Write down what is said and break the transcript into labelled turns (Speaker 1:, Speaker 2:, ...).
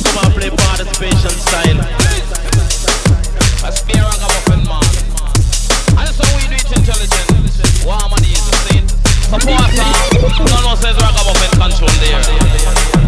Speaker 1: come and play participation style.
Speaker 2: Let's be a ragamuffin man. And so we do it intelligent. Warm and easy, see? Supporter, no one says ragamuffin control there.